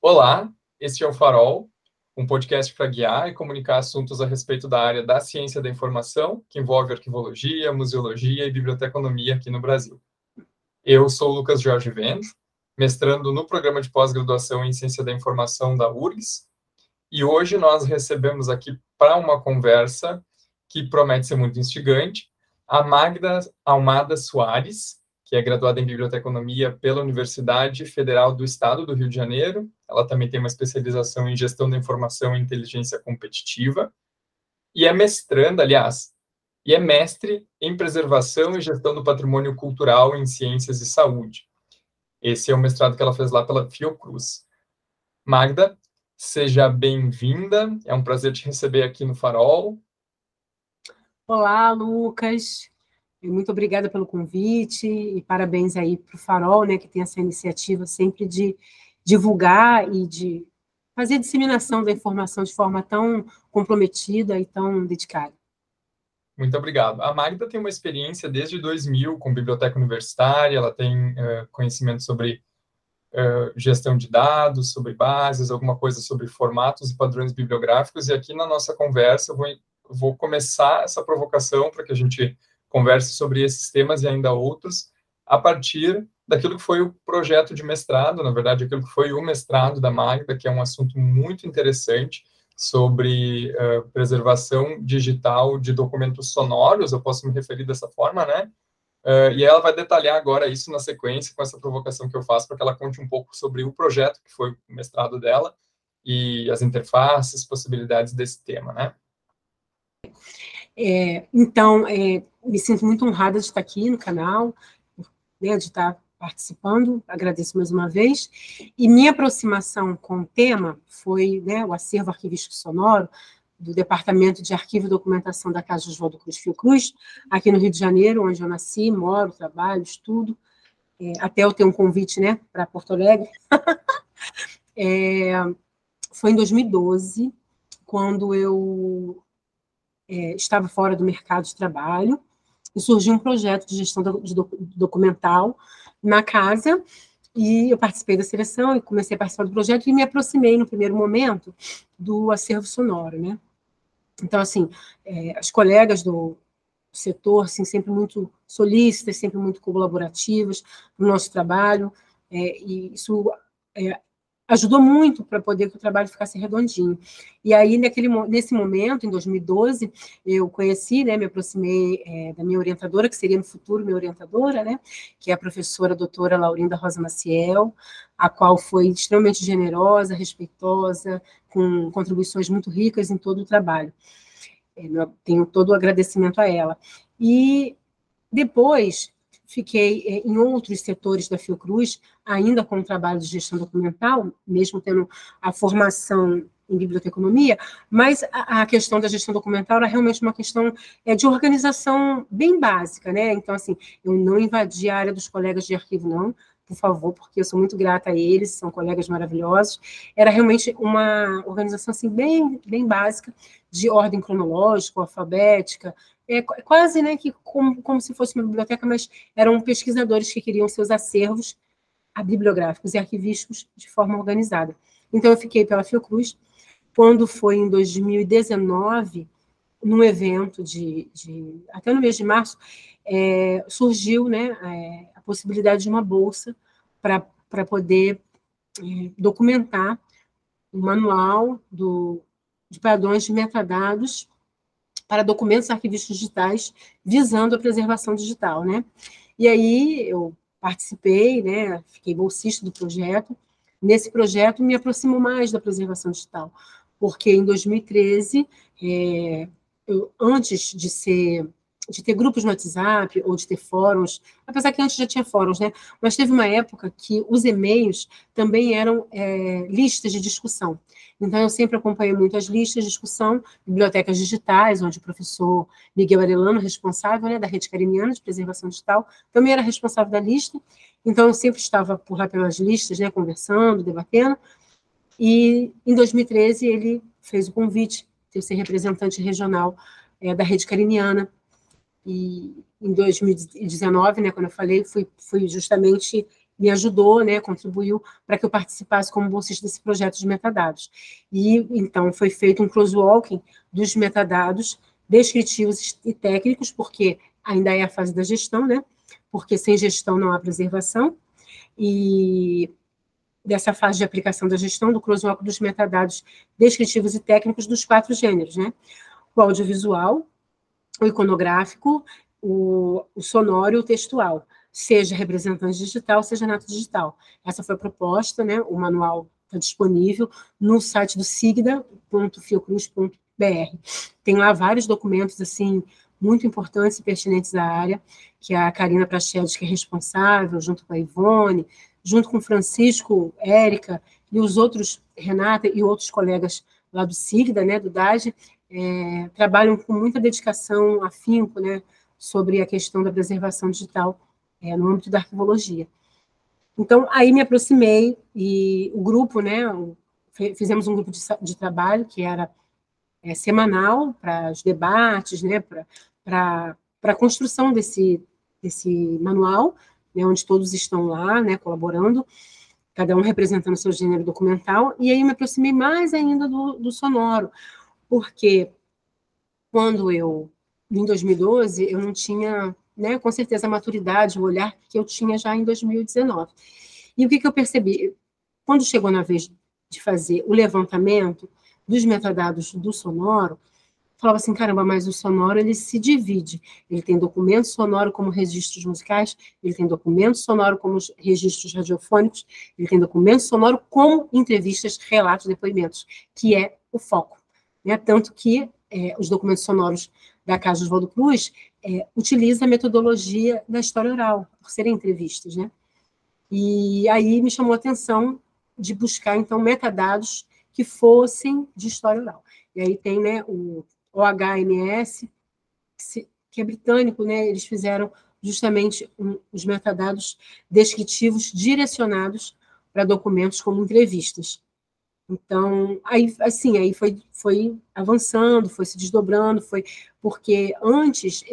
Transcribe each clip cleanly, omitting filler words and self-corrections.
Olá, este é o Farol, um podcast para guiar e comunicar assuntos a respeito da área da ciência da informação, que envolve arquivologia, museologia e biblioteconomia aqui no Brasil. Eu sou o Lucas Jorge Vento, mestrando no programa de pós-graduação em ciência da informação da URGS, e hoje nós recebemos aqui para uma conversa que promete ser muito instigante, a Magda Almada Soares, que é graduada em biblioteconomia pela Universidade Federal do Estado do Rio de Janeiro. Ela também tem uma especialização em gestão da informação e inteligência competitiva, e é mestranda, aliás, e é mestre em preservação e gestão do patrimônio cultural em ciências e saúde. Esse é o mestrado que ela fez lá pela Fiocruz. Magda, seja bem-vinda, é um prazer te receber aqui no Farol. Olá, Lucas, muito obrigada pelo convite e parabéns aí para o Farol, né, que tem essa iniciativa sempre de divulgar e de fazer a disseminação da informação de forma tão comprometida e tão dedicada. Muito obrigado. A Magda tem uma experiência desde 2000 com biblioteca universitária, ela tem conhecimento sobre gestão de dados, sobre bases, alguma coisa sobre formatos e padrões bibliográficos, e aqui na nossa conversa eu vou começar essa provocação para que a gente converse sobre esses temas e ainda outros, a partir daquilo que foi o projeto de mestrado, na verdade, aquilo que foi o mestrado da Magda, que é um assunto muito interessante, sobre preservação digital de documentos sonoros, eu posso me referir dessa forma, né? E ela vai detalhar agora isso na sequência, com essa provocação que eu faço, para que ela conte um pouco sobre o projeto, que foi o mestrado dela, e as interfaces, possibilidades desse tema, né? Então, me sinto muito honrada de estar aqui no canal, né, de estar participando, agradeço mais uma vez, e minha aproximação com o tema foi, né, o acervo arquivístico sonoro do Departamento de Arquivo e Documentação da Casa Oswaldo Cruz Fiocruz, aqui no Rio de Janeiro, onde eu nasci, moro, trabalho, estudo, até eu ter um convite, né, para Porto Alegre. Foi em 2012, quando eu estava fora do mercado de trabalho, e surgiu um projeto de gestão documental na casa, e eu participei da seleção e comecei a participar do projeto e me aproximei, no primeiro momento, do acervo sonoro, né? Então, assim, as colegas do setor, assim, sempre muito solícitas, sempre muito colaborativas no nosso trabalho, e isso ajudou muito para poder que o trabalho ficasse redondinho. E aí, nesse momento, em 2012, eu conheci, né, me aproximei da minha orientadora, que seria no futuro minha orientadora, né, que é a professora doutora Laurinda Rosa Maciel, a qual foi extremamente generosa, respeitosa, com contribuições muito ricas em todo o trabalho. Tenho todo o agradecimento a ela. E depois fiquei em outros setores da Fiocruz, ainda com o trabalho de gestão documental, mesmo tendo a formação em biblioteconomia, mas a questão da gestão documental era realmente uma questão de organização bem básica, né? Então, assim, eu não invadi a área dos colegas de arquivo, não, por favor, porque eu sou muito grata a eles, são colegas maravilhosos. Era realmente uma organização, assim, bem básica, de ordem cronológica, alfabética, quase, né, que como se fosse uma biblioteca, mas eram pesquisadores que queriam seus acervos bibliográficos e arquivísticos de forma organizada. Então, eu fiquei pela Fiocruz. Quando foi em 2019, num evento até no mês de março, surgiu, né, a possibilidade de uma bolsa para poder documentar o manual de padrões de metadados para documentos arquivísticos digitais, visando a preservação digital, né? E aí eu participei, né? Fiquei bolsista do projeto. Nesse projeto me aproximo mais da preservação digital, porque em 2013, antes de ter grupos no WhatsApp ou de ter fóruns, apesar que antes já tinha fóruns, né? Mas teve uma época que os e-mails também eram listas de discussão. Então, eu sempre acompanhei muito as listas de discussão, bibliotecas digitais, onde o professor Miguel Arellano, responsável, né, da Rede Cariniana de Preservação Digital, também era responsável da lista. Então, eu sempre estava por lá pelas listas, né, conversando, debatendo. E, em 2013, ele fez o convite de eu ser representante regional da Rede Cariniana. E em 2019, né, quando eu falei, fui justamente me ajudou, né, contribuiu para que eu participasse como bolsista desse projeto de metadados. E, então, foi feito um crosswalking dos metadados descritivos e técnicos, porque ainda é a fase da gestão, né, porque sem gestão não há preservação, e dessa fase de aplicação da gestão do crosswalk dos metadados descritivos e técnicos dos 4 gêneros, né, o audiovisual, o iconográfico, o sonoro e o textual, seja representante digital, seja nato digital. Essa foi a proposta, né? O manual está disponível no site do sigda.fiocruz.br. Tem lá vários documentos, assim, muito importantes e pertinentes à área, que a Karina Prachedes, que é responsável, junto com a Ivone, junto com o Francisco, Érica, e os outros, Renata e outros colegas lá do SIGDA, né, do DAGE, trabalham com muita dedicação, afinco, né, sobre a questão da preservação digital no âmbito da arquivologia. Então, aí me aproximei e o grupo, né, fizemos um grupo de trabalho que era semanal para os debates, né, para a construção desse manual, né, onde todos estão lá, né, colaborando, cada um representando seu gênero documental, e aí me aproximei mais ainda do sonoro, porque quando em 2012, eu não tinha, né, com certeza, a maturidade, o olhar que eu tinha já em 2019. E o que eu percebi? Quando chegou na vez de fazer o levantamento dos metadados do sonoro, falava assim, caramba, mas o sonoro, ele se divide. Ele tem documento sonoro como registros musicais, ele tem documento sonoro como registros radiofônicos, ele tem documento sonoro como entrevistas, relatos, depoimentos, que é o foco. Né? Tanto que os documentos sonoros da Casa Oswaldo Cruz utiliza a metodologia da história oral, por serem entrevistas. Né? E aí me chamou a atenção de buscar, então, metadados que fossem de história oral. E aí tem, né, o OHMS, que é britânico, né, eles fizeram justamente os metadados descritivos direcionados para documentos como entrevistas. Então, aí, assim, aí foi avançando, foi se desdobrando, porque antes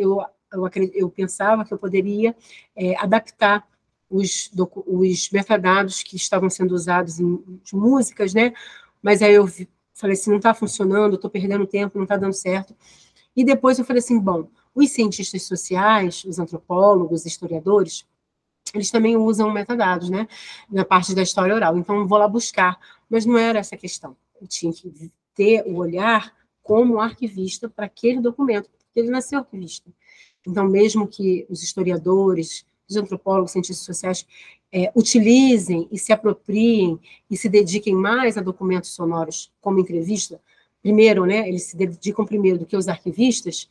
eu pensava que eu poderia adaptar os metadados que estavam sendo usados em músicas, né? Mas aí eu falei assim, não está funcionando, estou perdendo tempo, não está dando certo. E depois eu falei assim, bom, os cientistas sociais, os antropólogos, historiadores, eles também usam metadados, né, na parte da história oral. Então, eu vou lá buscar. Mas não era essa a questão. Eu tinha que ter o olhar como arquivista para aquele documento, porque ele nasceu arquivista. Então, mesmo que os historiadores, os antropólogos, cientistas sociais utilizem e se apropriem e se dediquem mais a documentos sonoros como entrevista, primeiro, né, eles se dedicam primeiro do que os arquivistas,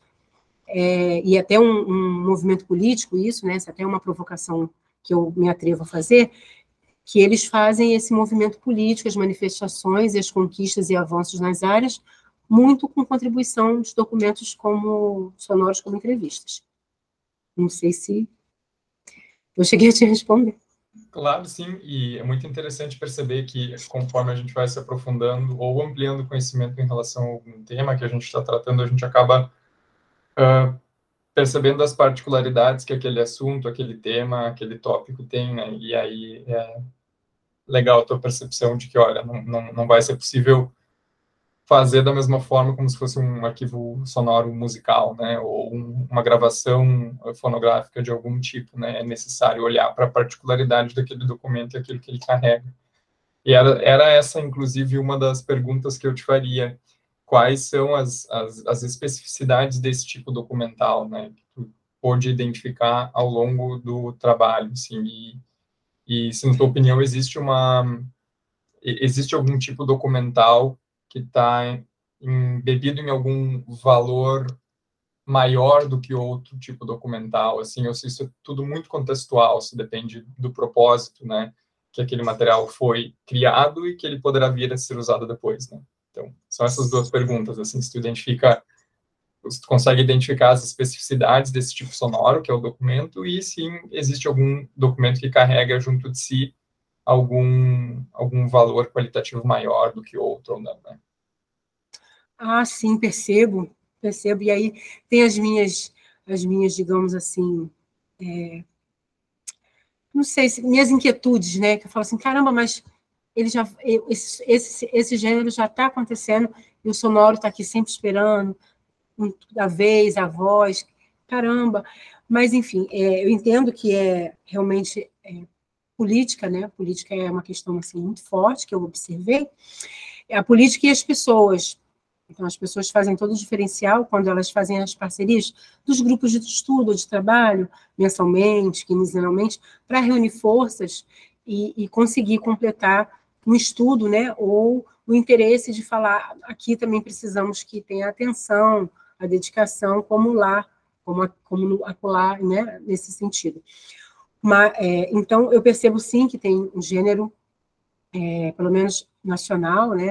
e até um movimento político isso, né, isso até é uma provocação que eu me atrevo a fazer, que eles fazem esse movimento político, as manifestações e as conquistas e avanços nas áreas, muito com contribuição de documentos como sonoros, como entrevistas. Não sei se eu cheguei a te responder. Claro, sim, e é muito interessante perceber que, conforme a gente vai se aprofundando ou ampliando o conhecimento em relação a algum tema que a gente está tratando, a gente acaba percebendo as particularidades que aquele assunto, aquele tema, aquele tópico tem, né? E aí é legal a tua percepção de que, olha, não vai ser possível fazer da mesma forma como se fosse um arquivo sonoro musical, né, ou uma gravação fonográfica de algum tipo, né, é necessário olhar para a particularidade daquele documento e aquilo que ele carrega. E era essa, inclusive, uma das perguntas que eu te faria, quais são as especificidades desse tipo documental, né, que tu pôde identificar ao longo do trabalho, assim, e se na tua opinião existe algum tipo documental que está embebido em algum valor maior do que outro tipo documental, assim, ou se isso é tudo muito contextual, se depende do propósito, né, que aquele material foi criado e que ele poderá vir a ser usado depois, né? Então, são essas duas perguntas, assim, se tu consegue identificar as especificidades desse tipo sonoro, que é o documento, e se existe algum documento que carrega junto de si algum valor qualitativo maior do que outro ou não, né? Ah, sim, percebo. E aí tem as minhas, digamos assim, não sei, minhas inquietudes, né? Que eu falo assim, caramba, mas esse gênero já está acontecendo e o sonoro está aqui sempre esperando, a vez, a voz, caramba. Mas, enfim, eu entendo que realmente política, né? Política é uma questão assim, muito forte que eu observei. É a política e as pessoas. Então, as pessoas fazem todo o diferencial quando elas fazem as parcerias dos grupos de estudo, de trabalho, mensalmente, quinzenalmente, para reunir forças e conseguir completar um estudo, né, ou o interesse de falar, aqui também precisamos que tenha atenção, a dedicação, como lá, como acolá, né, nesse sentido. Então, eu percebo, sim, que tem um gênero, pelo menos nacional, né,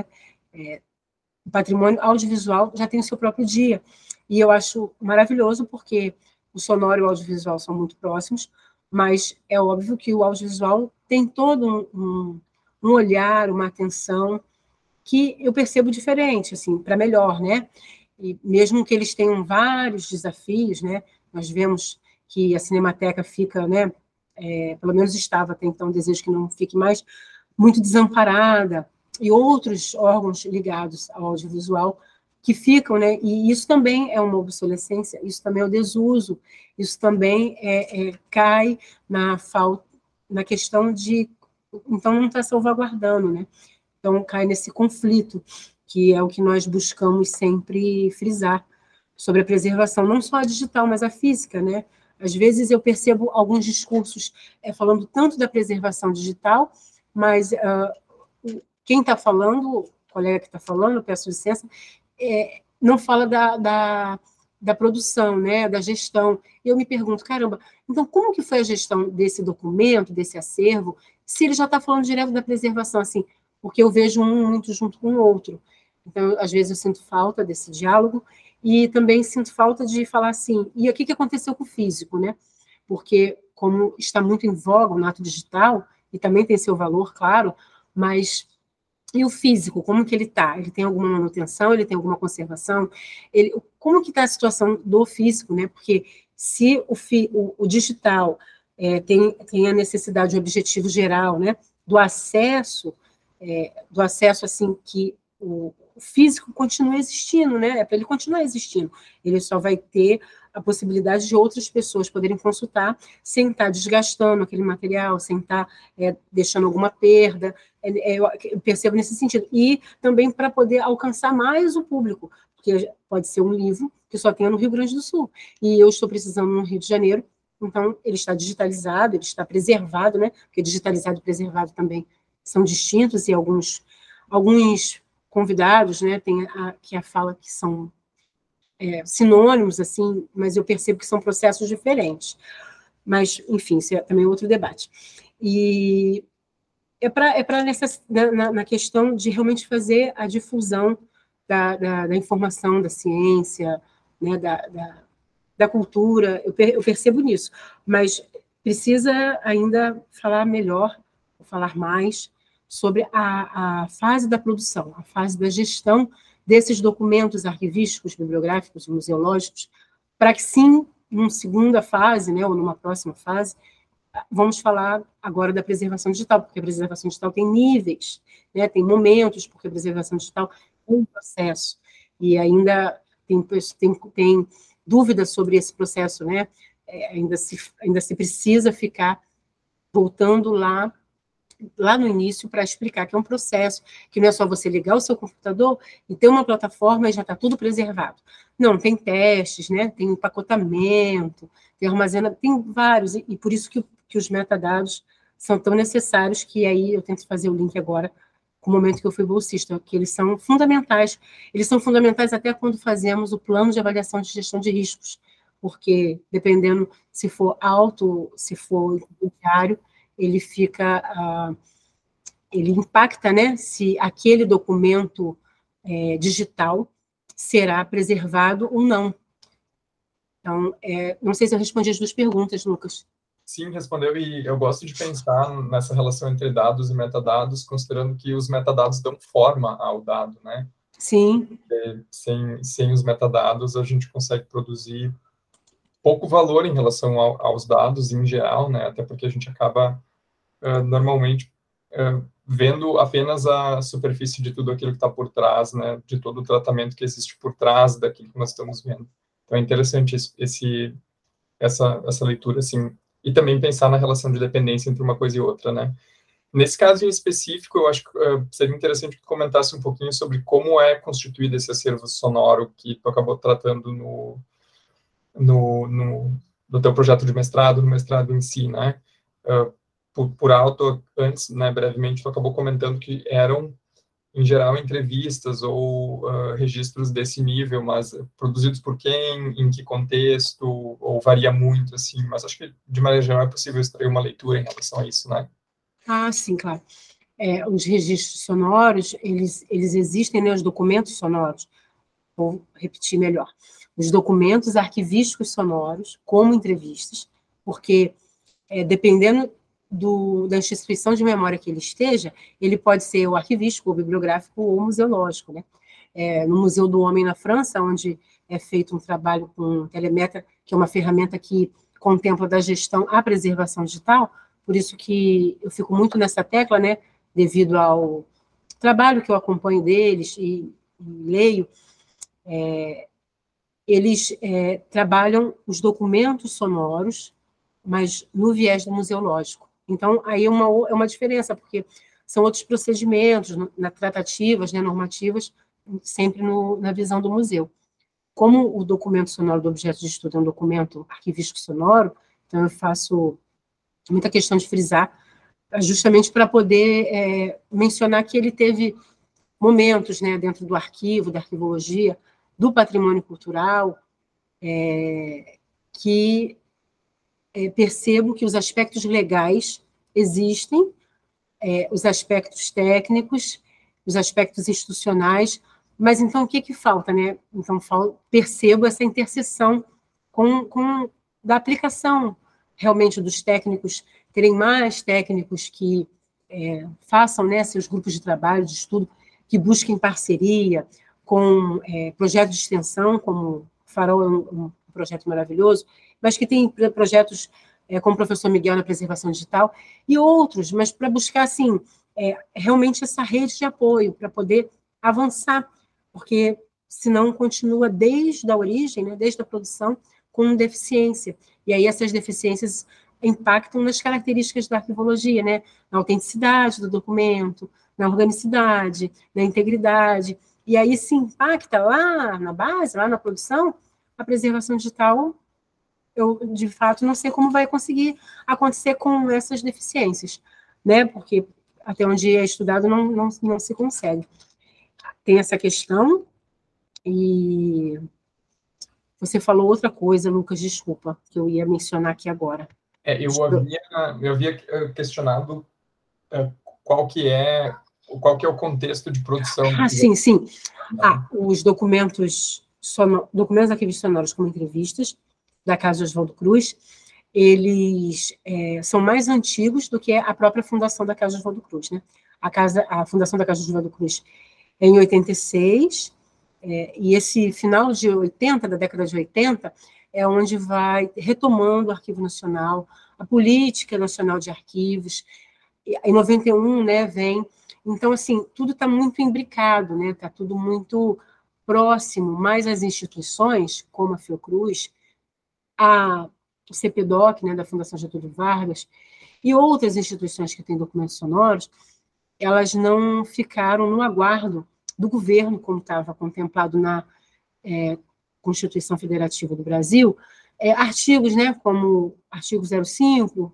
o patrimônio audiovisual já tem o seu próprio dia. E eu acho maravilhoso, porque o sonoro e o audiovisual são muito próximos, mas é óbvio que o audiovisual tem todo um olhar, uma atenção que eu percebo diferente, assim, para melhor, né? E mesmo que eles tenham vários desafios, né? Nós vemos que a Cinemateca fica, né? Pelo menos estava até então, desejo que não fique mais, muito desamparada, e outros órgãos ligados ao audiovisual que ficam, né? E isso também é uma obsolescência, isso também é o desuso, isso também cai na falta, na questão de, então não está salvaguardando, né? Então cai nesse conflito, que é o que nós buscamos sempre frisar, sobre a preservação, não só a digital, mas a física, né? Às vezes eu percebo alguns discursos falando tanto da preservação digital, mas quem está falando, o colega que está falando, peço licença, não fala da produção, né, da gestão. E eu me pergunto, caramba, então como que foi a gestão desse documento, desse acervo, se ele já está falando direto da preservação, assim, porque eu vejo um muito junto com o outro. Então, às vezes eu sinto falta desse diálogo e também sinto falta de falar assim, e o que aconteceu com o físico, né? Porque como está muito em voga o nato digital, e também tem seu valor, claro, mas e o físico, como que ele está? Ele tem alguma manutenção? Ele tem alguma conservação? Como que está a situação do físico, né? Porque se o digital tem a necessidade, o objetivo geral, né? Do acesso assim que o físico continua existindo, né? É para ele continuar existindo. Ele só vai ter a possibilidade de outras pessoas poderem consultar sem estar desgastando aquele material, sem estar deixando alguma perda. Eu percebo nesse sentido. E também para poder alcançar mais o público, porque pode ser um livro que só tenha no Rio Grande do Sul. E eu estou precisando no Rio de Janeiro, então ele está digitalizado, ele está preservado, né? Porque digitalizado e preservado também são distintos, e alguns convidados, né, tem a fala que são sinônimos, assim, mas eu percebo que são processos diferentes. Mas, enfim, isso é também outro debate. E na questão de realmente fazer a difusão da informação, da ciência, né, da cultura, eu percebo nisso, mas precisa ainda falar melhor, falar mais sobre a fase da produção, a fase da gestão desses documentos arquivísticos, bibliográficos, museológicos, para que sim, numa segunda fase, né, ou numa próxima fase, vamos falar agora da preservação digital, porque a preservação digital tem níveis, né, tem momentos, porque a preservação digital é um processo, e ainda tem dúvidas sobre esse processo, né, ainda se precisa ficar voltando lá no início para explicar que é um processo, que não é só você ligar o seu computador e ter uma plataforma e já está tudo preservado. Não, tem testes, né? Tem empacotamento, tem armazenamento, tem vários, e por isso que os metadados são tão necessários, que aí eu tento fazer o link agora com o momento que eu fui bolsista, que eles são fundamentais. Eles são fundamentais até quando fazemos o plano de avaliação de gestão de riscos, porque dependendo se for alto, se for diário, ele fica, ele impacta, né, se aquele documento digital será preservado ou não. Então, não sei se eu respondi as duas perguntas, Lucas. Sim, respondeu, e eu gosto de pensar nessa relação entre dados e metadados, considerando que os metadados dão forma ao dado, né? Sim. Sem os metadados, a gente consegue produzir pouco valor em relação aos dados em geral, né? Até porque a gente acaba normalmente vendo apenas a superfície de tudo aquilo que está por trás, né? De todo o tratamento que existe por trás daquilo que nós estamos vendo. Então é interessante essa leitura, assim, e também pensar na relação de dependência entre uma coisa e outra, né? Nesse caso em específico, eu acho que seria interessante que tu comentasse um pouquinho sobre como é constituído esse acervo sonoro que tu acabou tratando no teu projeto de mestrado, no mestrado em si, né? Por alto, antes, né, brevemente, tu acabou comentando que eram, em geral, entrevistas ou registros desse nível, mas produzidos por quem, em que contexto, ou varia muito, assim, mas acho que, de maneira geral, é possível extrair uma leitura em relação a isso, né? Ah, sim, claro. Os registros sonoros, eles existem, né, os documentos sonoros, vou repetir melhor, os documentos arquivísticos sonoros, como entrevistas, porque, dependendo da instituição de memória que ele esteja, ele pode ser o arquivístico, ou bibliográfico, ou museológico, né? No Museu do Homem, na França, onde é feito um trabalho com Telemetra, que é uma ferramenta que contempla da gestão à preservação digital, por isso que eu fico muito nessa tecla, né, devido ao trabalho que eu acompanho deles e leio, eles trabalham os documentos sonoros, mas no viés do museológico. Então, aí é uma diferença, porque são outros procedimentos, tratativas, né, normativas, sempre na visão do museu. Como o documento sonoro do objeto de estudo é um documento arquivístico sonoro, então eu faço muita questão de frisar, justamente para poder mencionar que ele teve momentos, né, dentro do arquivo, da arquivologia, do patrimônio cultural, que percebo que os aspectos legais existem, os aspectos técnicos, os aspectos institucionais, mas então o que falta, né? Então percebo essa interseção da aplicação realmente dos técnicos, terem mais técnicos que façam, né, seus grupos de trabalho, de estudo, que busquem parceria com projetos de extensão, como o Farol é um projeto maravilhoso, mas que tem projetos como o professor Miguel na preservação digital, e outros, mas para buscar, assim, realmente essa rede de apoio, para poder avançar, porque senão continua desde a origem, né, desde a produção, com deficiência. E aí essas deficiências impactam nas características da arquivologia, né, na autenticidade do documento, na organicidade, na integridade, e aí se impacta lá na base, lá na produção, a preservação digital, eu, de fato, não sei como vai conseguir acontecer com essas deficiências, né, porque até onde é estudado não se consegue. Tem essa questão, e você falou outra coisa, Lucas, desculpa, que eu ia mencionar aqui agora. Eu havia questionado qual que é o contexto de produção. Sim. Os documentos arquivísticos sonoros como entrevistas, da Casa Oswaldo Cruz, eles são mais antigos do que a própria fundação da Casa Oswaldo Cruz, né? A fundação da Casa Oswaldo Cruz é em 86, e esse final de 80, da década de 80, é onde vai retomando o Arquivo Nacional, a Política Nacional de Arquivos. Em 91, né, vem. Então, assim, tudo está muito imbricado, né? Está tudo muito próximo, mas as instituições, como a Fiocruz, o CPDOC, né, da Fundação Getúlio Vargas, e outras instituições que têm documentos sonoros, elas não ficaram no aguardo do governo, como estava contemplado na Constituição Federativa do Brasil, artigos, né, como artigo 05,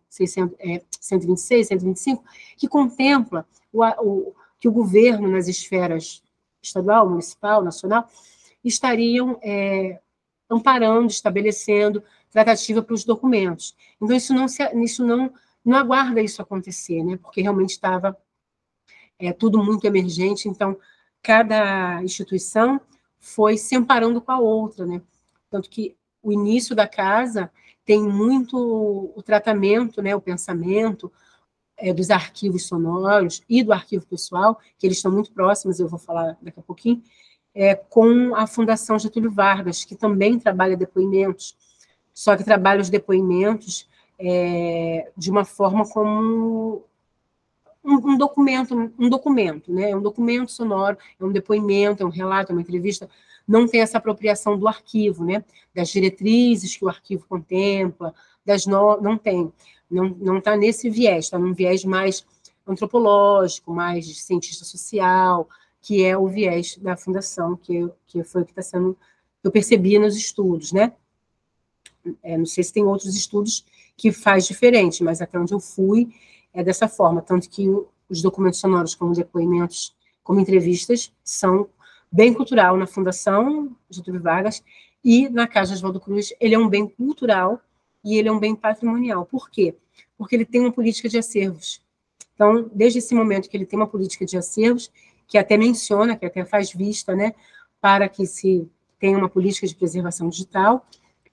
126, 125, que contempla que o governo, nas esferas estadual, municipal, nacional, estariam amparando, estabelecendo tratativa para os documentos. Então, isso não aguarda isso acontecer, né, porque realmente estava tudo muito emergente, então, cada instituição foi se amparando com a outra, né, tanto que o início da casa tem muito o tratamento, né, o pensamento dos arquivos sonoros e do arquivo pessoal, que eles estão muito próximos, eu vou falar daqui a pouquinho, com a Fundação Getúlio Vargas, que também trabalha depoimentos. só que trabalha os depoimentos de uma forma como um documento, né? É um documento sonoro, é um depoimento, é um relato, é uma entrevista. Não tem essa apropriação do arquivo, né? Das diretrizes que o arquivo contempla, não tem. Não está nesse viés, está num viés mais antropológico, mais de cientista social, que é o viés da fundação, que foi o que está sendo, eu percebi nos estudos, né? Não sei se tem outros estudos que faz diferente, mas até onde eu fui é dessa forma, tanto que os documentos sonoros como depoimentos, como entrevistas, são bem cultural na Fundação Getúlio Vargas e na Casa Oswaldo Cruz. Ele é um bem cultural e ele é um bem patrimonial. Por quê? Porque ele tem uma política de acervos. Então, desde esse momento que ele tem uma política de acervos, que até menciona, que até faz vista, né, para que se tenha uma política de preservação digital,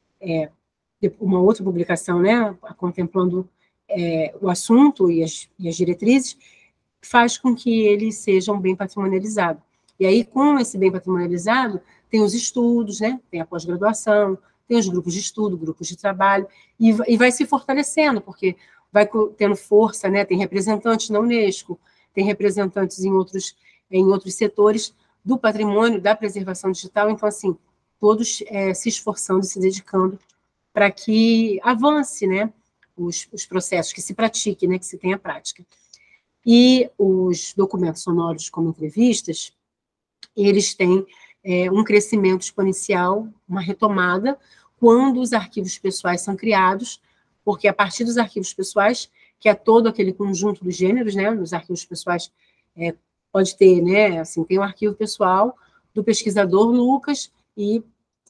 uma outra publicação, né, contemplando o assunto e as diretrizes, faz com que ele seja um bem patrimonializado. E aí, com esse bem patrimonializado, tem os estudos, né, tem a pós-graduação, tem os grupos de estudo, grupos de trabalho, e vai se fortalecendo, porque vai tendo força, né, tem representantes na Unesco, tem representantes em outros setores do patrimônio, da preservação digital, então, assim, todos se esforçando, se dedicando para que avance, né, os processos, que se pratique, né, que se tenha prática. E os documentos sonoros como entrevistas, eles têm um crescimento exponencial, uma retomada, quando os arquivos pessoais são criados, porque a partir dos arquivos pessoais, que é todo aquele conjunto dos gêneros, né, nos arquivos pessoais pode ter, né, assim, tem o arquivo pessoal do pesquisador Lucas, e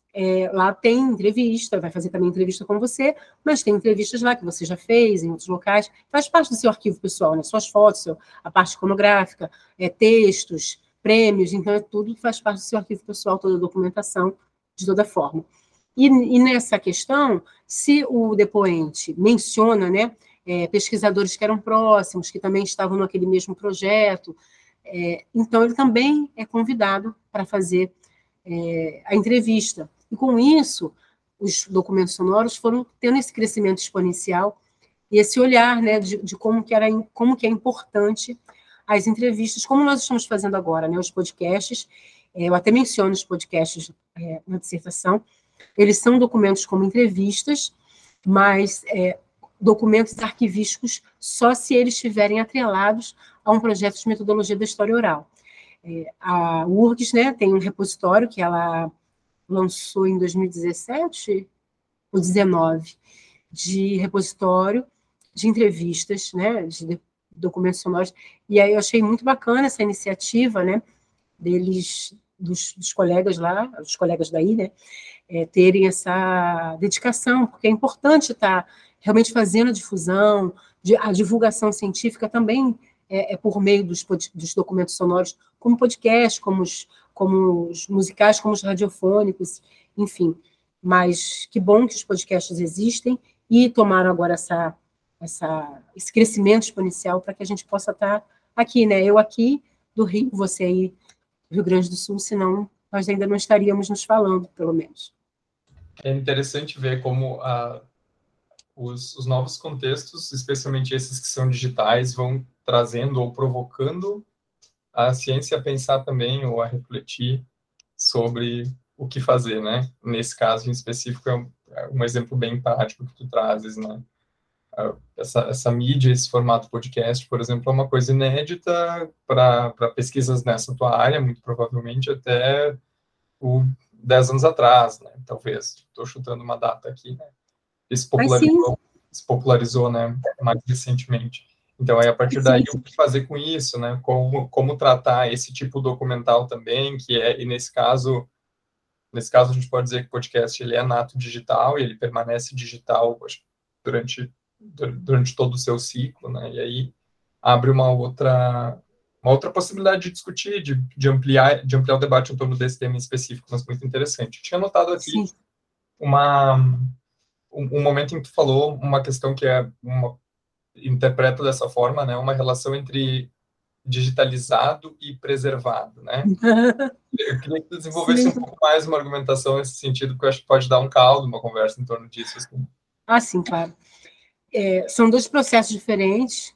lá tem entrevista, vai fazer também entrevista com você, mas tem entrevistas lá que você já fez em outros locais, faz parte do seu arquivo pessoal, né? Suas fotos, a parte iconográfica, textos, prêmios, então tudo que faz parte do seu arquivo pessoal, toda a documentação, de toda forma. E nessa questão, se o depoente menciona, né, pesquisadores que eram próximos, que também estavam naquele mesmo projeto, então ele também é convidado para fazer a entrevista. E com isso, os documentos sonoros foram tendo esse crescimento exponencial e esse olhar, né, de como que é importante as entrevistas, como nós estamos fazendo agora, né, os podcasts. Eu até menciono os podcasts na dissertação. Eles são documentos como entrevistas, mas documentos arquivísticos só se eles estiverem atrelados a um projeto de metodologia da história oral. A URGS, né, tem um repositório que ela lançou em 2017 ou 2019, de repositório de entrevistas, né, de documentos sonoros, e aí eu achei muito bacana essa iniciativa, né, dos colegas lá, dos colegas daí, né, terem essa dedicação, porque é importante estar realmente fazendo a difusão, a divulgação científica também por meio dos documentos sonoros, como podcast, como os musicais, como os radiofônicos, enfim. Mas que bom que os podcasts existem e tomaram agora esse crescimento exponencial para que a gente possa estar aqui, né? Eu aqui do Rio, você aí do Rio Grande do Sul, senão nós ainda não estaríamos nos falando, pelo menos. É interessante ver como os novos contextos, especialmente esses que são digitais, vão trazendo ou provocando a ciência a pensar também ou a refletir sobre o que fazer, né? Nesse caso em específico é um exemplo bem prático que tu trazes, né? Essa mídia, esse formato podcast, por exemplo, é uma coisa inédita para pesquisas nessa tua área, muito provavelmente até 10 anos atrás, né? Talvez. Estou chutando uma data aqui, né? Se popularizou, né, mais recentemente. Então, aí, a partir daí, o que fazer com isso, né? Como tratar esse tipo documental também, e nesse caso, a gente pode dizer que o podcast ele é nato digital e ele permanece digital durante todo o seu ciclo, né? E aí abre uma outra possibilidade de discutir, de ampliar o debate em torno desse tema em específico, mas muito interessante. Eu tinha notado aqui um momento em que tu falou uma questão que interpreta dessa forma, né? Uma relação entre digitalizado e preservado, né? Eu queria que tu desenvolvesse um pouco mais uma argumentação nesse sentido, porque eu acho que pode dar um caldo, uma conversa em torno disso. Assim. Sim, claro. São dois processos diferentes,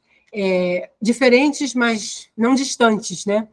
mas não distantes, né?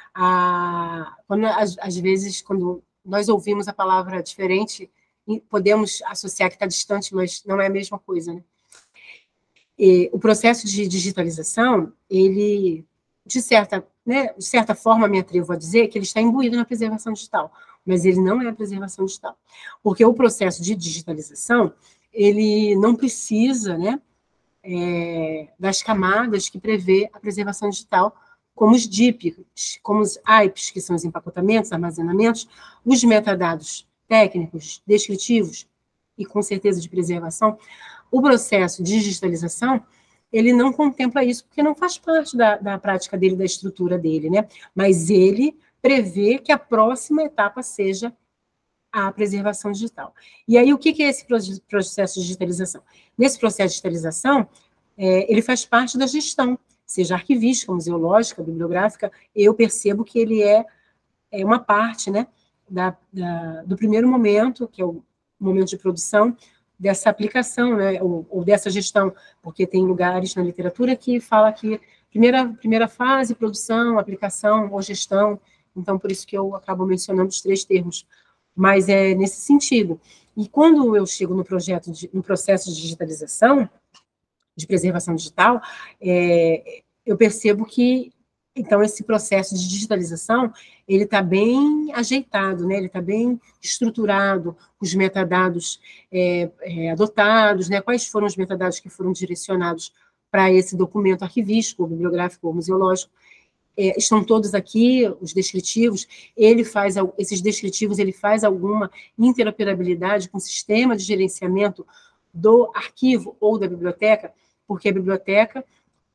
Às vezes, quando nós ouvimos a palavra diferente, podemos associar que está distante, mas não é a mesma coisa, né? O processo de digitalização, ele, de certa forma, me atrevo a dizer que ele está imbuído na preservação digital, mas ele não é a preservação digital, porque o processo de digitalização, ele não precisa, né, das camadas que prevê a preservação digital, como os DIPs, como os AIPs, que são os empacotamentos, armazenamentos, os metadados técnicos, descritivos e, com certeza, de preservação. O processo de digitalização, ele não contempla isso, porque não faz parte da prática dele, da estrutura dele, né? Mas ele prevê que a próxima etapa seja a preservação digital. E aí, o que é esse processo de digitalização? Nesse processo de digitalização, ele faz parte da gestão, seja arquivística, museológica, bibliográfica, eu percebo que ele é uma parte, né, do primeiro momento, que é o momento de produção, dessa aplicação, né, ou dessa gestão, porque tem lugares na literatura que fala que primeira fase, produção, aplicação ou gestão, então por isso que eu acabo mencionando os 3 termos, mas é nesse sentido. E quando eu chego no processo de digitalização, de preservação digital, eu percebo que, então, esse processo de digitalização, ele está bem ajeitado, né? Ele está bem estruturado, os metadados adotados, né? Quais foram os metadados que foram direcionados para esse documento arquivístico, bibliográfico ou museológico, estão todos aqui, os descritivos, esses descritivos, ele faz alguma interoperabilidade com o sistema de gerenciamento do arquivo ou da biblioteca, porque a biblioteca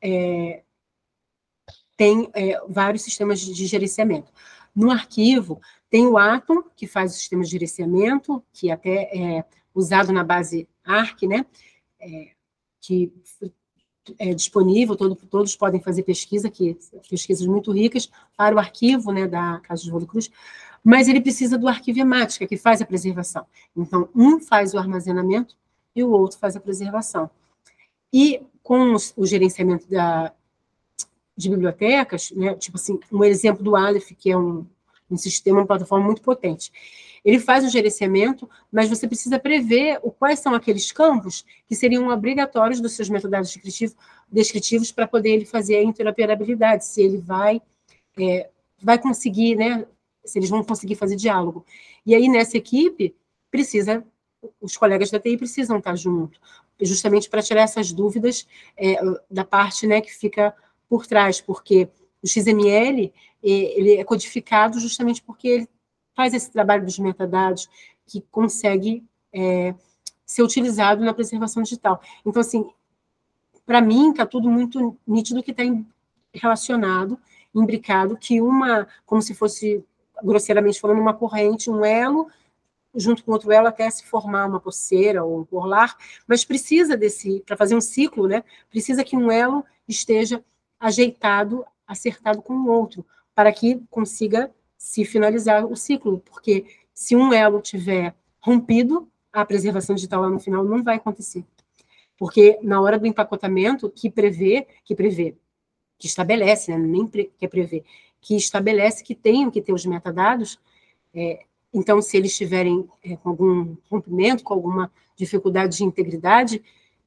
tem vários sistemas de gerenciamento. No arquivo, tem o Atom, que faz o sistema de gerenciamento, que até é usado na base ARC, né? Que é disponível, todos podem fazer pesquisas muito ricas para o arquivo, né, da Casa de Oswaldo Cruz, mas ele precisa do arquivo Emática, que faz a preservação. Então, um faz o armazenamento e o outro faz a preservação. E com o gerenciamento de bibliotecas, né, tipo assim, um exemplo do Aleph, que é um sistema, uma plataforma muito potente. Ele faz o gerenciamento, mas você precisa prever quais são aqueles campos que seriam obrigatórios dos seus metadados descritivos para poder ele fazer a interoperabilidade, se ele vai conseguir, né, se eles vão conseguir fazer diálogo. E aí, nessa equipe, os colegas da TI precisam estar junto, justamente para tirar essas dúvidas da parte, né, que fica por trás, porque o XML, ele é codificado justamente porque ele faz esse trabalho dos metadados que consegue ser utilizado na preservação digital. Então, assim, para mim, está tudo muito nítido que está relacionado, imbricado, que como se fosse, grosseiramente falando, uma corrente, um elo, junto com outro elo, até se formar uma pulseira ou um colar, mas precisa para fazer um ciclo, né, precisa que um elo esteja ajeitado, acertado com o outro, para que consiga se finalizar o ciclo, porque se um elo tiver rompido, a preservação digital lá no final não vai acontecer. Porque na hora do empacotamento, que estabelece, né, nem que prevê, que estabelece que tenham que ter os metadados, então, se eles estiverem com algum rompimento, com alguma dificuldade de integridade,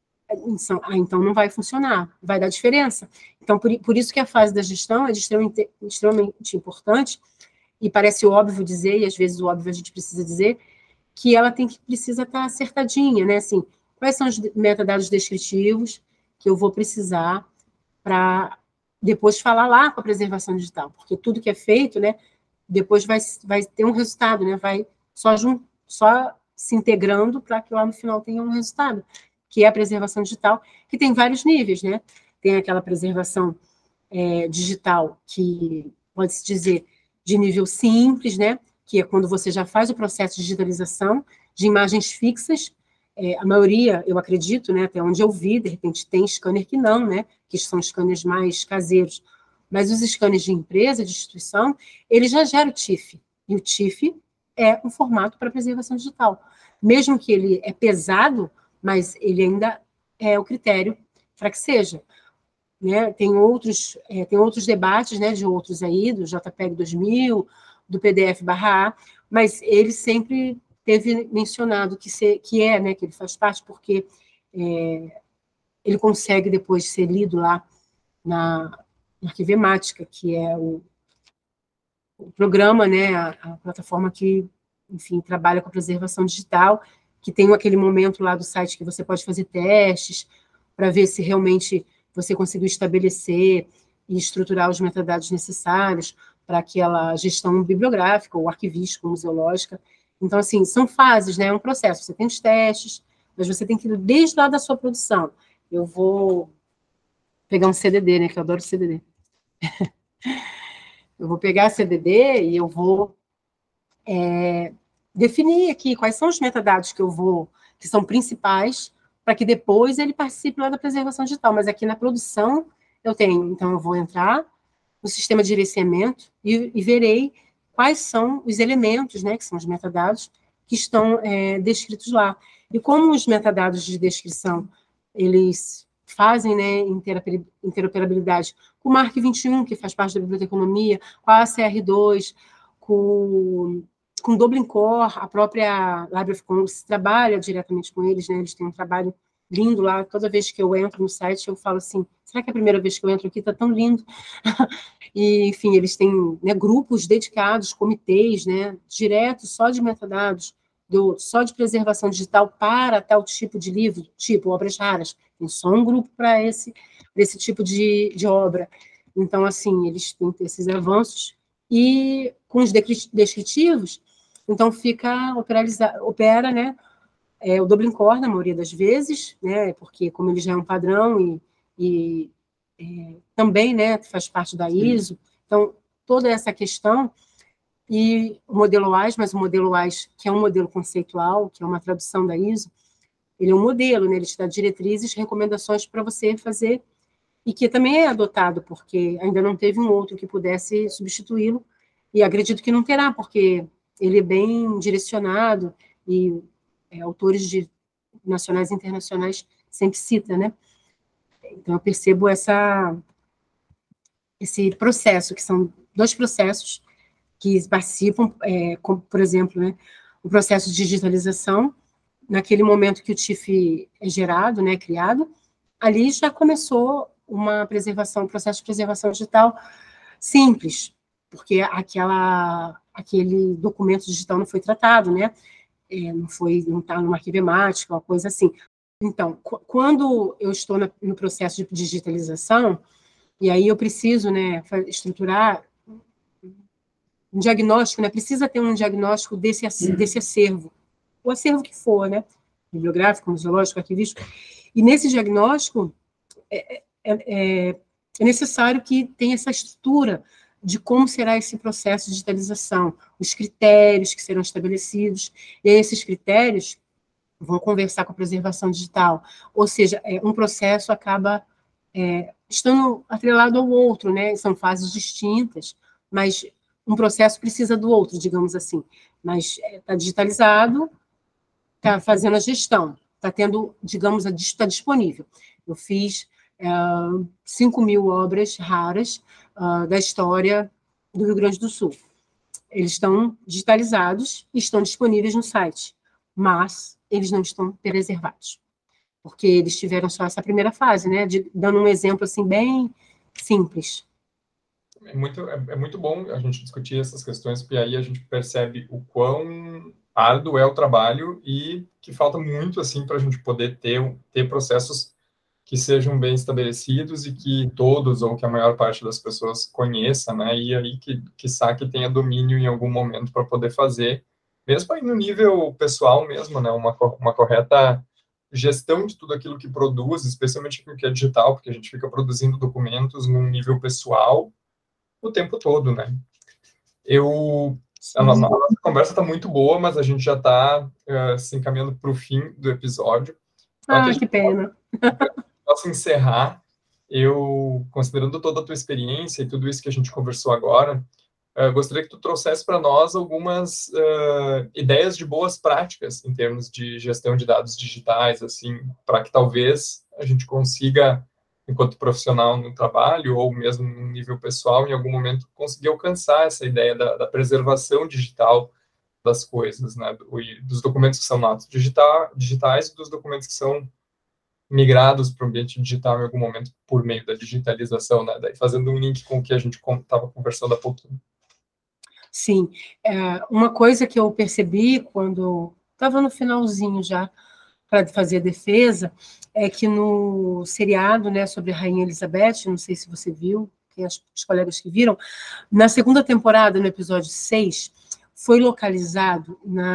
então não vai funcionar, vai dar diferença. Então, por isso que a fase da gestão é extremamente importante, e parece óbvio dizer, e às vezes o óbvio a gente precisa dizer, que ela precisa estar acertadinha, né? Assim, quais são os metadados descritivos que eu vou precisar para depois falar lá com a preservação digital, porque tudo que é feito, né, depois vai ter um resultado, né? Vai só se integrando para que lá no final tenha um resultado, que é a preservação digital, que tem vários níveis, né? Tem aquela preservação digital que pode-se dizer de nível simples, né? Que é quando você já faz o processo de digitalização de imagens fixas. A maioria, eu acredito, né, até onde eu vi, de repente tem scanner que não, né? Que são scanners mais caseiros, Mas os scanners de empresa, de instituição, ele já gera o TIFF. E o TIFF é um formato para preservação digital. Mesmo que ele é pesado, mas ele ainda é o critério para que seja. Né? Tem outros debates, né, de outros aí, do JPEG 2000, do PDF/A, mas ele sempre teve mencionado que né, que ele faz parte, porque ele consegue depois ser lido lá na Arquivemática, que é o programa, né, a plataforma que, enfim, trabalha com a preservação digital, que tem aquele momento lá do site que você pode fazer testes para ver se realmente você conseguiu estabelecer e estruturar os metadados necessários para aquela gestão bibliográfica ou arquivística, ou museológica. Então, assim, são fases, né, é um processo. Você tem os testes, mas você tem que ir desde lá da sua produção. Eu vou pegar um CDD, né, que eu adoro CDD. Eu vou pegar a CDD e eu vou definir aqui quais são os metadados que são principais, para que depois ele participe lá da preservação digital. Mas aqui na produção eu tenho, então eu vou entrar no sistema de gerenciamento e verei quais são os elementos, né, que são os metadados, que estão descritos lá. E como os metadados de descrição, eles fazem, né, interoperabilidade com o MARC 21, que faz parte da biblioteconomia, com a ACR2, com Dublin Core, a própria Library of Congress trabalha diretamente com eles, né, eles têm um trabalho lindo lá. Toda vez que eu entro no site, eu falo assim, será que é a primeira vez que eu entro aqui? Está tão lindo. E, enfim, eles têm, né, grupos dedicados, comitês, né, diretos só de metadados, só de preservação digital para tal tipo de livro, tipo obras raras. Tem só um grupo para esse tipo de obra. Então, assim, eles têm esses avanços. E com os descritivos, então opera, né, o Dublin Core, na maioria das vezes, né, porque como ele já é um padrão e também, né, faz parte da ISO, então toda essa questão, e o modelo WAS, mas o modelo WAS, que é um modelo conceitual, que é uma tradução da ISO, ele é um modelo, né, ele te dá diretrizes, recomendações para você fazer, e que também é adotado, porque ainda não teve um outro que pudesse substituí-lo, e acredito que não terá, porque ele é bem direcionado, e autores nacionais e internacionais sempre cita, né? Então, eu percebo esse processo, que são 2 processos que participam, como, por exemplo, né, o processo de digitalização, naquele momento que o TIFF é gerado, né, criado, ali já começou um processo de preservação digital simples, porque aquele documento digital não foi tratado, né? Não está numa arquivemática, uma coisa assim. Então, quando eu estou no processo de digitalização, e aí eu preciso, né, estruturar um diagnóstico, né, precisa ter um diagnóstico desse acervo, o acervo que for, né, bibliográfico, museológico, arquivístico, e nesse diagnóstico é necessário que tenha essa estrutura de como será esse processo de digitalização, os critérios que serão estabelecidos, e aí esses critérios vão conversar com a preservação digital, ou seja, um processo acaba estando atrelado ao outro, né? São fases distintas, mas um processo precisa do outro, digamos assim. Mas está digitalizado, está fazendo a gestão, está tendo, digamos, está disponível. Eu fiz 5.000 obras raras da história do Rio Grande do Sul. Eles estão digitalizados e estão disponíveis no site, mas eles não estão preservados, porque eles tiveram só essa primeira fase, né? Dando um exemplo assim bem simples. É muito bom a gente discutir essas questões, porque aí a gente percebe o quão árduo é o trabalho e que falta muito assim para a gente poder ter processos que sejam bem estabelecidos e que todos ou que a maior parte das pessoas conheça, né? E aí que tenha domínio em algum momento para poder fazer, mesmo aí no nível pessoal mesmo, né? Uma correta gestão de tudo aquilo que produz, especialmente aquilo que é digital, porque a gente fica produzindo documentos num nível pessoal o tempo todo, né? A nossa conversa está muito boa, mas a gente já está se encaminhando para o fim do episódio. Que pena. Posso encerrar eu, considerando toda a tua experiência e tudo isso que a gente conversou agora, gostaria que tu trouxesse para nós algumas ideias de boas práticas em termos de gestão de dados digitais, assim, para que talvez a gente consiga, enquanto profissional no trabalho, ou mesmo no nível pessoal, em algum momento, conseguir alcançar essa ideia da preservação digital das coisas, né, dos documentos que são natos digitais e dos documentos que são migrados para o ambiente digital em algum momento por meio da digitalização, né, daí fazendo um link com o que a gente estava conversando há pouquinho. Sim, uma coisa que eu percebi quando estava no finalzinho já para fazer a defesa é que no seriado, né, sobre a Rainha Elizabeth, não sei se você viu, tem os colegas que viram, na segunda temporada, no episódio 6, foi localizado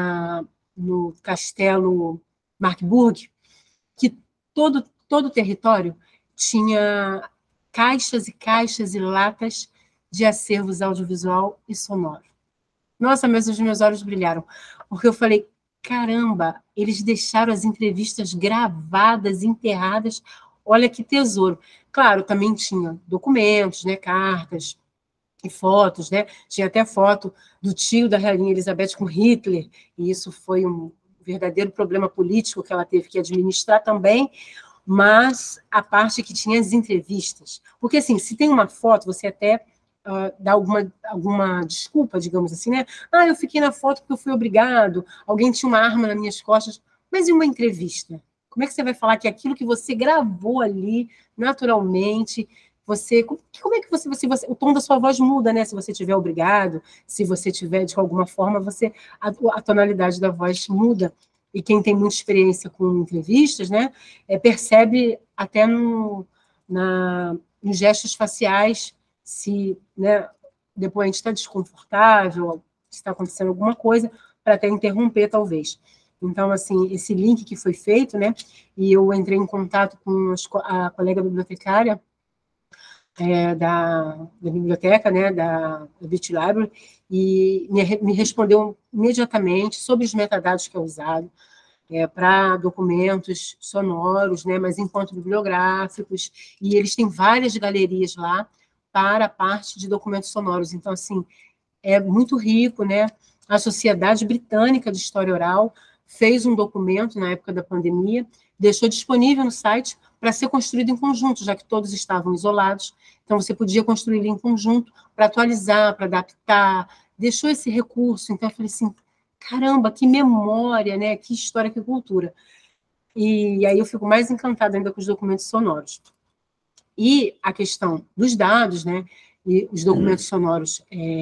no castelo Marburg, que todo o território tinha caixas e caixas e latas de acervos audiovisual e sonoro. Nossa, mas os meus olhos brilharam, porque eu falei, caramba, eles deixaram as entrevistas gravadas, enterradas, olha que tesouro. Claro, também tinha documentos, né, cartas e fotos, né, tinha até foto do tio da Rainha Elizabeth com Hitler, e isso foi um verdadeiro problema político que ela teve que administrar também, mas a parte que tinha as entrevistas. Porque, assim, se tem uma foto, você até dá alguma desculpa, digamos assim, né? Ah, eu fiquei na foto porque eu fui obrigado, alguém tinha uma arma nas minhas costas. Mas e uma entrevista? Como é que você vai falar que aquilo que você gravou ali, naturalmente, como é que você, o tom da sua voz muda, né? Se você tiver obrigado, se você tiver, de alguma forma, a tonalidade da voz muda. E quem tem muita experiência com entrevistas, né, percebe até nos gestos faciais se, né, depois a gente está desconfortável, se está acontecendo alguma coisa, para até interromper, talvez. Então, assim, esse link que foi feito, né, e eu entrei em contato com a colega bibliotecária da biblioteca, né, da Beach Library, e me respondeu imediatamente sobre os metadados que é usado, para documentos sonoros, né, mas enquanto bibliográficos, e eles têm várias galerias lá para a parte de documentos sonoros. Então, assim, é muito rico, né? A Sociedade Britânica de História Oral fez um documento na época da pandemia, deixou disponível no site para ser construído em conjunto, já que todos estavam isolados. Então, você podia construir ele em conjunto para atualizar, para adaptar, deixou esse recurso. Então, eu falei assim, caramba, que memória, né? Que história, que cultura. E aí eu fico mais encantada ainda com os documentos sonoros. E a questão dos dados, né? E os documentos sonoros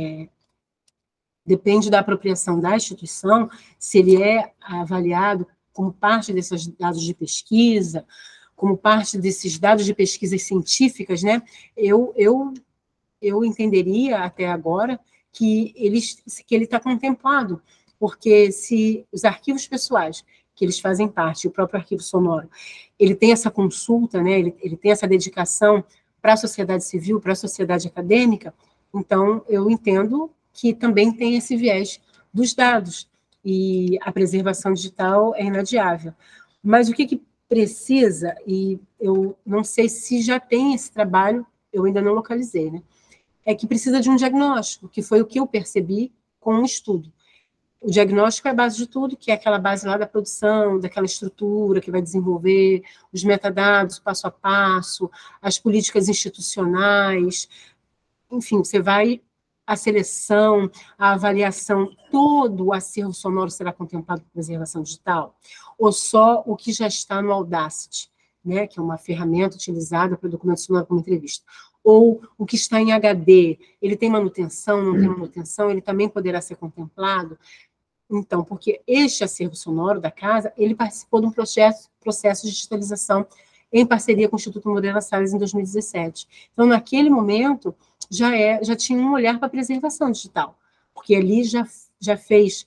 depende da apropriação da instituição, se ele é avaliado como parte desses dados de pesquisa, como parte desses dados de pesquisas científicas, né? Eu entenderia até agora que ele está contemplado, porque se os arquivos pessoais, que eles fazem parte, o próprio arquivo sonoro, ele tem essa consulta, né, ele tem essa dedicação para a sociedade civil, para a sociedade acadêmica, então eu entendo que também tem esse viés dos dados, e a preservação digital é inadiável. Mas o que precisa, e eu não sei se já tem esse trabalho, eu ainda não localizei, né, é que precisa de um diagnóstico, que foi o que eu percebi com o estudo. O diagnóstico é a base de tudo, que é aquela base lá da produção, daquela estrutura que vai desenvolver os metadados, passo a passo, as políticas institucionais, enfim, você vai, a seleção, a avaliação, todo o acervo sonoro será contemplado por preservação digital? Ou só o que já está no Audacity, né, que é uma ferramenta utilizada para documento sonoro como entrevista? Ou o que está em HD, ele tem manutenção, não tem manutenção, ele também poderá ser contemplado? Então, porque este acervo sonoro da casa, ele participou de um processo de digitalização em parceria com o Instituto Moreira Salles em 2017. Então, naquele momento, já tinha um olhar para a preservação digital, porque ali já fez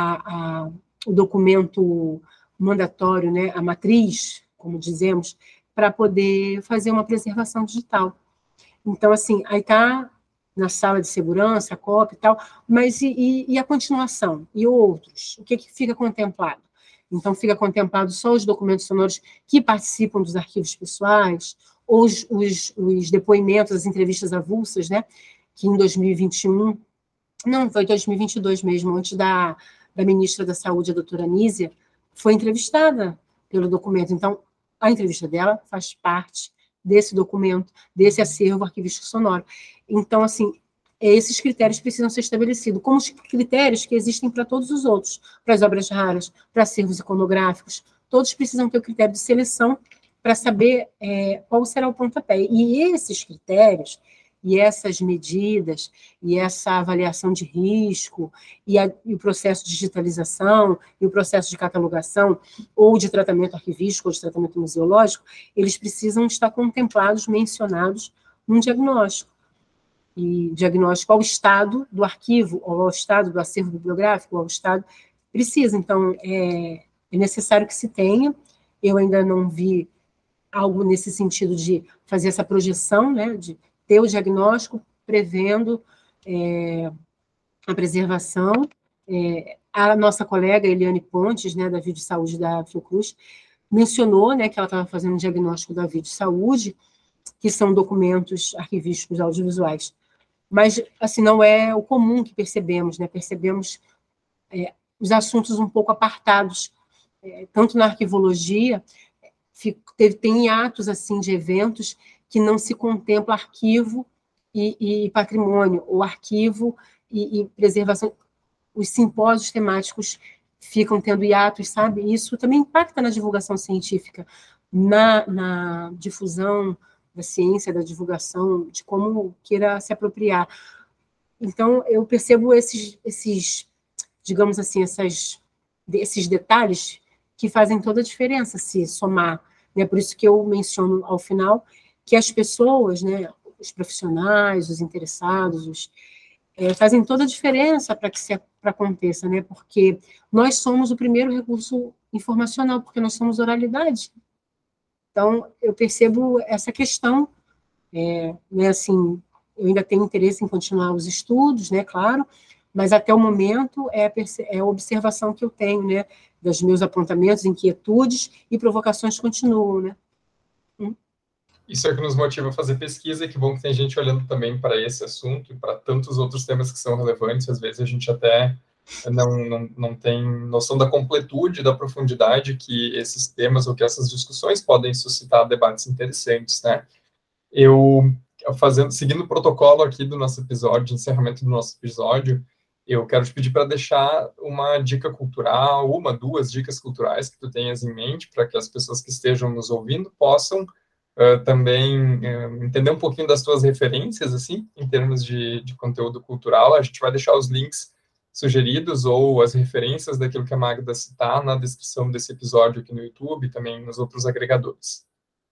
o documento mandatório, né, a matriz, como dizemos, para poder fazer uma preservação digital. Então, assim, aí está na sala de segurança, a cópia e tal, mas e a continuação? E outros? O que fica contemplado? Então, fica contemplado só os documentos sonoros que participam dos arquivos pessoais, os depoimentos, as entrevistas avulsas, né, que em 2021, não, foi 2022 mesmo, antes da ministra da Saúde, a doutora Anísia, foi entrevistada pelo documento. Então, a entrevista dela faz parte desse documento, desse acervo arquivístico sonoro. Então, assim, esses critérios precisam ser estabelecidos, como os critérios que existem para todos os outros, para as obras raras, para acervos iconográficos, todos precisam ter o critério de seleção para saber qual será o pontapé. E esses critérios, e essas medidas, e essa avaliação de risco, e o processo de digitalização, e o processo de catalogação, ou de tratamento arquivístico, ou de tratamento museológico, eles precisam estar contemplados, mencionados num diagnóstico. E diagnóstico ao estado do arquivo, ou ao estado do acervo bibliográfico, ou ao estado... Precisa, então, é necessário que se tenha. Eu ainda não vi algo nesse sentido de fazer essa projeção, né, de ter o diagnóstico prevendo a preservação. A nossa colega Eliane Pontes, né, da Videosaúde da Fiocruz, mencionou, né, que ela estava fazendo um diagnóstico da Videosaúde, que são documentos arquivísticos audiovisuais. Mas, assim, não é o comum que percebemos, né? Percebemos os assuntos um pouco apartados, tanto na arquivologia, tem hiatos, assim, de eventos que não se contempla arquivo e patrimônio, ou arquivo e preservação. Os simpósios temáticos ficam tendo hiatos, sabe? Isso também impacta na divulgação científica, na difusão da ciência, da divulgação, de como queira se apropriar. Então, eu percebo esses digamos assim, esses detalhes que fazem toda a diferença se somar, né? Por isso que eu menciono ao final que as pessoas, né, os profissionais, os interessados, fazem toda a diferença para que aconteça, né? Porque nós somos o primeiro recurso informacional, porque nós somos oralidade. Então, eu percebo essa questão, né, assim, eu ainda tenho interesse em continuar os estudos, né, claro, mas até o momento é a observação que eu tenho, né, dos meus apontamentos, inquietudes e provocações continuam, né. Isso é o que nos motiva a fazer pesquisa, e que bom que tem gente olhando também para esse assunto e para tantos outros temas que são relevantes. Às vezes a gente até não tem noção da completude, da profundidade que esses temas ou que essas discussões podem suscitar debates interessantes, né? Seguindo o protocolo aqui do nosso episódio, de encerramento do nosso episódio, eu quero te pedir para deixar uma dica cultural, duas dicas culturais que tu tenhas em mente, para que as pessoas que estejam nos ouvindo possam também entender um pouquinho das tuas referências, assim, em termos de conteúdo cultural. A gente vai deixar os links sugeridos ou as referências daquilo que a Magda citar na descrição desse episódio aqui no YouTube e também nos outros agregadores.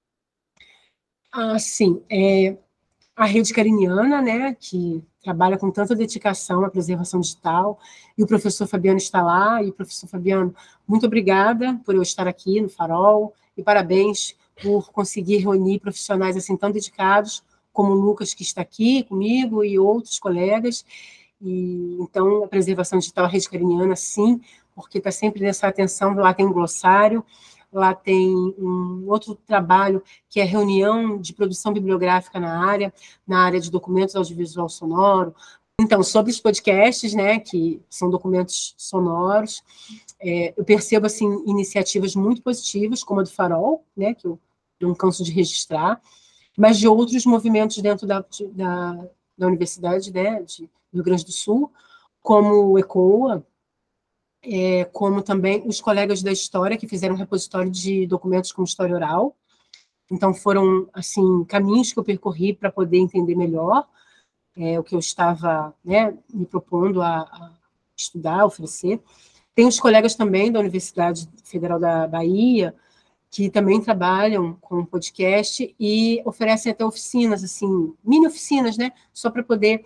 Sim. A Rede Cariniana, né, que trabalha com tanta dedicação à preservação digital, e o professor Fabiano está lá. E, professor Fabiano, muito obrigada por eu estar aqui no Farol, e parabéns por conseguir reunir profissionais assim tão dedicados, como o Lucas, que está aqui comigo, e outros colegas. E, então, a preservação digital, a Rede Cariniana, sim, porque está sempre nessa atenção. Lá tem um glossário, lá tem um outro trabalho, que é a reunião de produção bibliográfica na área de documentos audiovisual sonoro. Então, sobre os podcasts, né, que são documentos sonoros, eu percebo, assim, iniciativas muito positivas, como a do Farol, né, que eu não canso de registrar, mas de outros movimentos dentro da Universidade, né, de Rio Grande do Sul, como o ECOA, como também os colegas da História, que fizeram um repositório de documentos com história oral. Então, foram, assim, caminhos que eu percorri para poder entender melhor o que eu estava, né, me propondo a estudar, a oferecer. Tem os colegas também da Universidade Federal da Bahia, que também trabalham com podcast e oferecem até oficinas, assim, mini oficinas, né, só para poder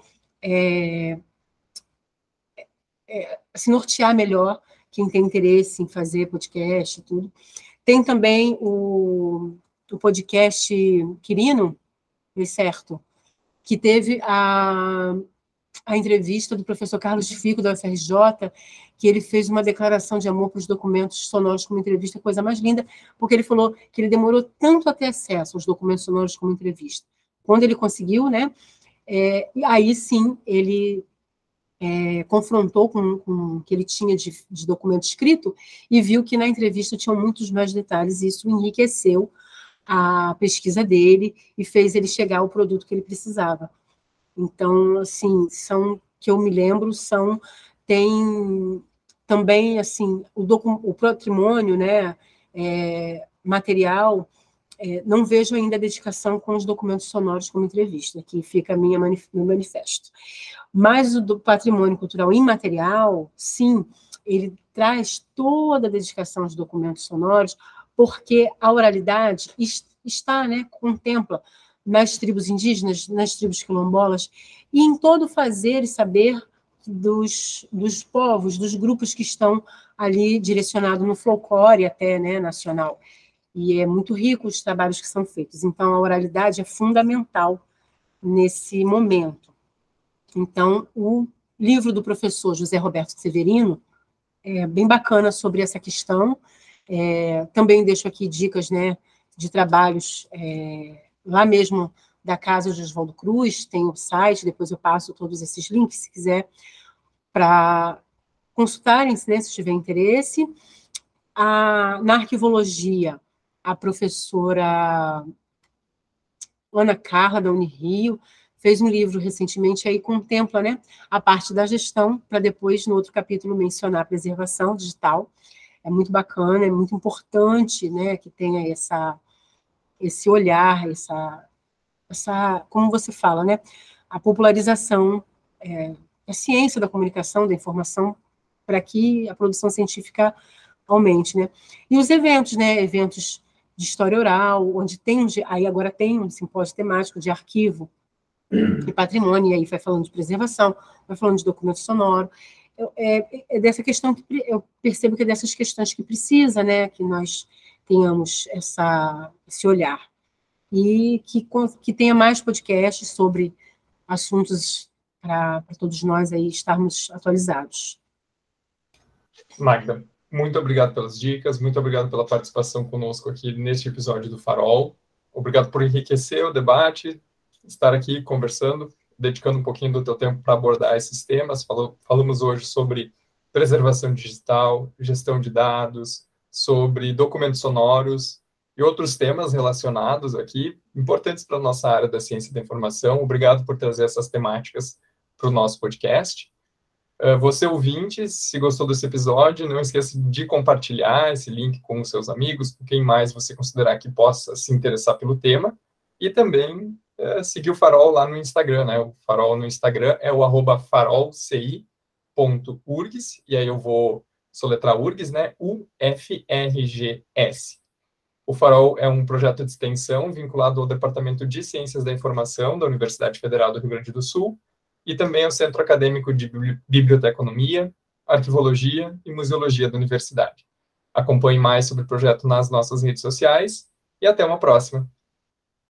assim, nortear melhor quem tem interesse em fazer podcast e tudo. Tem também o podcast Quirino, certo, que teve a entrevista do professor Carlos Fico, da UFRJ, que ele fez uma declaração de amor para os documentos sonoros como entrevista, coisa mais linda, porque ele falou que ele demorou tanto a ter acesso aos documentos sonoros como entrevista. Quando ele conseguiu, né, aí sim ele confrontou com o que ele tinha de documento escrito e viu que na entrevista tinham muitos mais detalhes, e isso enriqueceu a pesquisa dele e fez ele chegar ao produto que ele precisava. Então, assim, que eu me lembro, tem também, assim, o patrimônio, né, material, não vejo ainda a dedicação com os documentos sonoros como entrevista, que fica meu manifesto. Mas o do patrimônio cultural imaterial, sim, ele traz toda a dedicação aos documentos sonoros, porque a oralidade está, né, contempla nas tribos indígenas, nas tribos quilombolas, e em todo fazer e saber dos povos, dos grupos que estão ali direcionados no folclore até, né, nacional. E é muito rico os trabalhos que são feitos. Então, a oralidade é fundamental nesse momento. Então, o livro do professor José Roberto Severino é bem bacana sobre essa questão. Também deixo aqui dicas, né, de trabalhos lá mesmo da casa de Oswaldo Cruz, tem o site, depois eu passo todos esses links, se quiser, para consultarem, né, se tiver interesse. Na arquivologia, a professora Ana Carla, da Unirio, fez um livro recentemente, aí contempla, né, a parte da gestão, para depois, no outro capítulo, mencionar a preservação digital. É muito bacana, é muito importante, né, que tenha esse olhar, como você fala, né, a popularização da ciência, da comunicação, da informação, para que a produção científica aumente, né. E os eventos, né, eventos de história oral, onde aí agora tem um simpósio temático de arquivo e patrimônio, e aí vai falando de preservação, vai falando de documento sonoro. É dessa questão que eu percebo que é dessas questões que precisa, né, que nós tenhamos esse olhar. E que tenha mais podcasts sobre assuntos para todos nós aí estarmos atualizados. Magda, muito obrigado pelas dicas, muito obrigado pela participação conosco aqui neste episódio do Farol. Obrigado por enriquecer o debate, estar aqui conversando, dedicando um pouquinho do teu tempo para abordar esses temas. Falamos hoje sobre preservação digital, gestão de dados, sobre documentos sonoros e outros temas relacionados aqui, importantes para a nossa área da ciência da informação. Obrigado por trazer essas temáticas para o nosso podcast. Você ouvinte, se gostou desse episódio, não esqueça de compartilhar esse link com os seus amigos, com quem mais você considerar que possa se interessar pelo tema, e também seguir o Farol lá no Instagram, né? O Farol no Instagram é o @farolci.urgs, e aí eu vou soletrar URGS, né? UFRGS. O Farol é um projeto de extensão vinculado ao Departamento de Ciências da Informação da Universidade Federal do Rio Grande do Sul, e também ao Centro Acadêmico de Biblioteconomia, Arquivologia e Museologia da Universidade. Acompanhe mais sobre o projeto nas nossas redes sociais e até uma próxima.